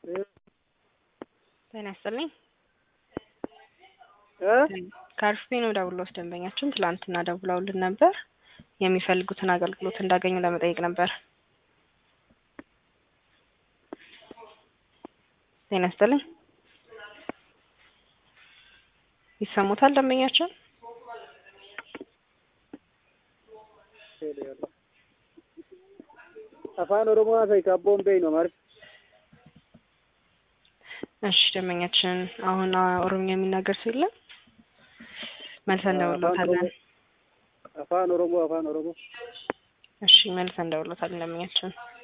ጤና ይስጥልኝ። ካርፌ ነው ደውለው ደንበኛችን ትላንትና ደውለውልን ነበር። የሚፈልጉትን አገልግሎት እንዳገኙ ለመጠየቅ ነበር። ጤና ይስጥልኝ። ይሰሙታል ደንበኛችን? አፋን ኦሮሞ አሳይካቦን በይ ነው ማለት። እሺ ደንበኛችን አሁን ኦሮምኛ የሚናገር ሰው የለም? መልሰን ደውለውታለን። አፋን ኦሮሞ እሺ መልሰን ደውለውታለን ደንበኛችን